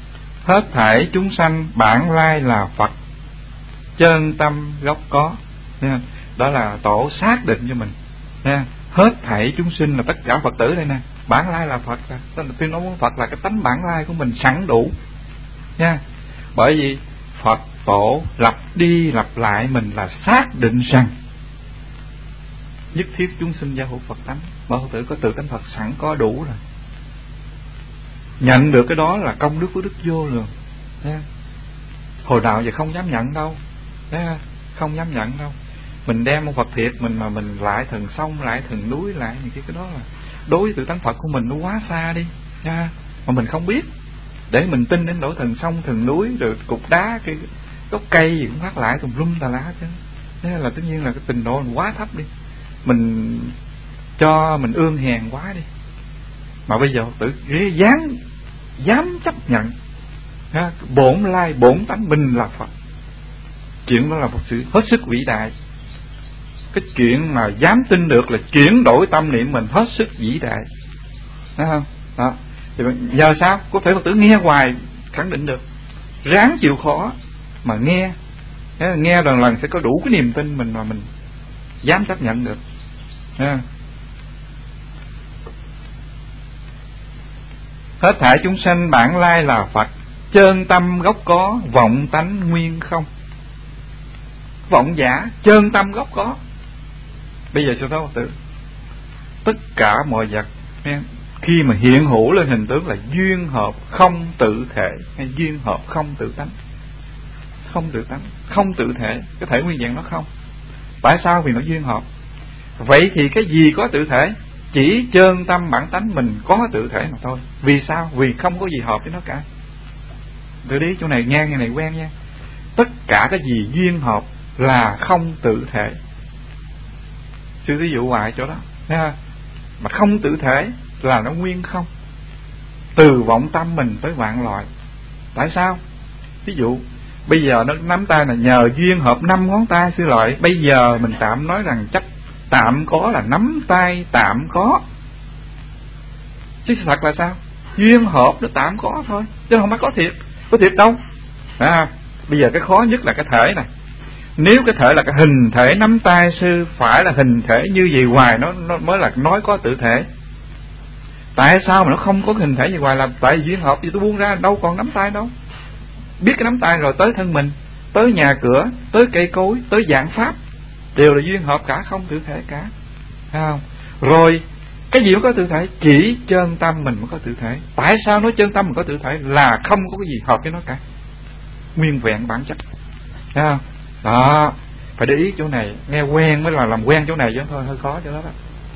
Hết thảy chúng sanh bản lai là Phật, chân tâm gốc có. Nha. Đó là tổ xác định cho mình. Nha. Hết thảy chúng sinh là tất cả Phật tử đây nè, bản lai là Phật. Đó là tuyên nói Phật là cái tánh bản lai của mình sẵn đủ. Nha. Bởi vì Phật tổ lặp đi lặp lại mình là xác định rằng nhất thiết chúng sinh gia hộ Phật tánh. Bởi Phật tử có tự tánh Phật sẵn có đủ rồi. Nhận được cái đó là công đức của đức vô lượng. Nha. Hồi nào giờ không dám nhận đâu. Nha. Không dám nhận đâu. Mình đem một Phật thiệt mình mà mình lại thần sông, lại thần núi, lại những cái cái đó là đối với tự tánh Phật của mình nó quá xa đi. Nha. Mà mình không biết. Để mình tin đến nỗi thần sông, thần núi, rồi cục đá, cái gốc cây gì cũng phát lại tùm lum tà lá chứ. Thế là tất nhiên là cái trình độ mình quá thấp đi. Mình cho mình ương hèn quá đi. Mà bây giờ tự dám dám chấp nhận ha, bổn lai bổn tánh mình là Phật. Chuyện đó là một sự hết sức vĩ đại. Cái chuyện mà dám tin được là chuyển đổi tâm niệm mình hết sức vĩ đại. Thấy không? Đó. Thì nhờ sao? Có thể Phật tử nghe hoài khẳng định được. Ráng chịu khó mà nghe. Nghe lần lần sẽ có đủ cái niềm tin mình mà mình dám chấp nhận được. Ha. Hết thảy chúng sanh bản lai là Phật, chân tâm gốc có, vọng tánh nguyên không. Vọng giả, chân tâm gốc có. Bây giờ cho đó Phật tử, tất cả mọi vật khi mà hiện hữu lên hình tướng là duyên hợp không tự thể, hay duyên hợp không tự tánh. Không tự tánh, không tự thể, cái thể nguyên dạng nó không. Tại sao? Vì nó duyên hợp. Vậy thì cái gì có tự thể? Chỉ chân tâm bản tánh mình có tự thể mà thôi. Vì sao? Vì không có gì hợp với nó cả. Từ đi chỗ này nghe, nghe này quen nha. Tất cả cái gì duyên hợp là không tự thể. Sư ví dụ hoài chỗ đó. Mà không tự thể là nó nguyên không. Từ vọng tâm mình tới vạn loại. Tại sao? Ví dụ bây giờ nó nắm tay là nhờ duyên hợp năm ngón tay sư lợi. Bây giờ mình tạm nói rằng chắc tạm có là nắm tay tạm có. Chứ sự thật là sao? Duyên hợp nó tạm có thôi, chứ không phải có thiệt. Có thiệt đâu. À, bây giờ cái khó nhất là cái thể này. Nếu cái thể là cái hình thể nắm tay sư phải là hình thể như vậy hoài nó, nó mới là nói có tự thể. Tại sao mà nó không có hình thể gì hoài? Là tại vì duyên hợp thì tôi buông ra đâu còn nắm tay đâu. Biết cái nắm tay rồi tới thân mình, tới nhà cửa, tới cây cối, tới dạng pháp đều là duyên hợp cả, không tự thể cả. Thấy không? Rồi cái gì mới có tự thể? Chỉ chân tâm mình mới có tự thể. Tại sao nói chân tâm mình có tự thể? Là không có cái gì hợp với nó cả, nguyên vẹn bản chất. Thấy không? Đó, phải để ý chỗ này. Nghe quen mới là làm quen chỗ này chứ thôi, hơi khó chỗ đó đó.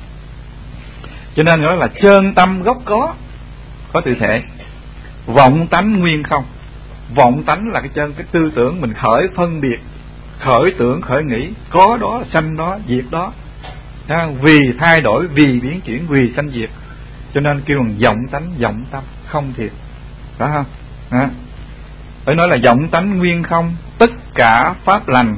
Cho nên nói là chân tâm gốc có, có tự thể. Vọng tánh nguyên không. Vọng tánh là cái chân, cái tư tưởng mình khởi phân biệt, khởi tưởng, khởi nghĩ, có đó, sanh đó, diệt đó. Vì thay đổi, vì biến chuyển, vì sanh diệt. Cho nên kêu bằng vọng tánh, vọng tâm, không thiệt. Đó không? Đó. Phải nói là vọng tánh nguyên không, tất cả pháp lành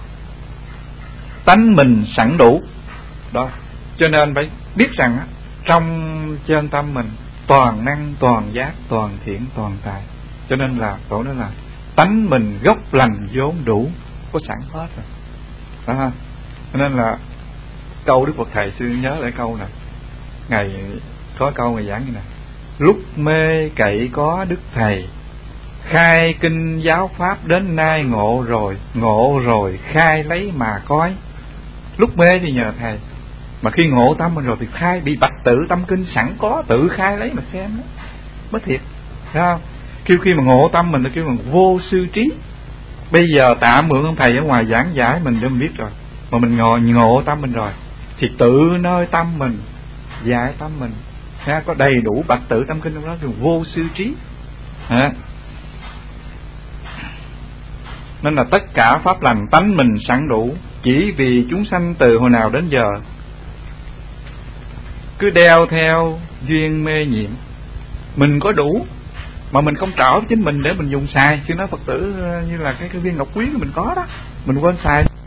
tánh mình sẵn đủ. Đó. Cho nên phải biết rằng trong chân tâm mình toàn năng, toàn giác, toàn thiện, toàn tài. Cho nên là tổ nói là tánh mình gốc lành vốn đủ, có sẵn hết rồi. Đó ha. Cho nên là câu Đức Phật Thầy sư nhớ lại câu này. Ngày có câu ngày giảng như này: lúc mê cậy có Đức Thầy, khai kinh giáo pháp đến nay ngộ rồi, ngộ rồi khai lấy mà coi. Lúc mê thì nhờ Thầy, mà khi ngộ tâm mình rồi thì khai, bị bạch tự tâm kinh sẵn có, tự khai lấy mà xem đó, mới thiệt. Thấy không? Kêu khi mà ngộ tâm mình là kêu bằng vô sư trí. Bây giờ tạm mượn ông thầy ở ngoài giảng giải mình để mình biết rồi, mà mình ngồi ngộ tâm mình rồi thì tự nơi tâm mình giải tâm mình. Ha, có đầy đủ bạch tự tâm kinh trong đó, kêu vô sư trí. Ha. Nên là tất cả pháp lành tánh mình sẵn đủ, chỉ vì chúng sanh từ hồi nào đến giờ cứ đeo theo duyên mê nhiễm. Mình có đủ mà mình không trảo chính mình để mình dùng xài. Chứ nói Phật tử như là cái, cái viên ngọc quý của mình có đó, mình quên xài.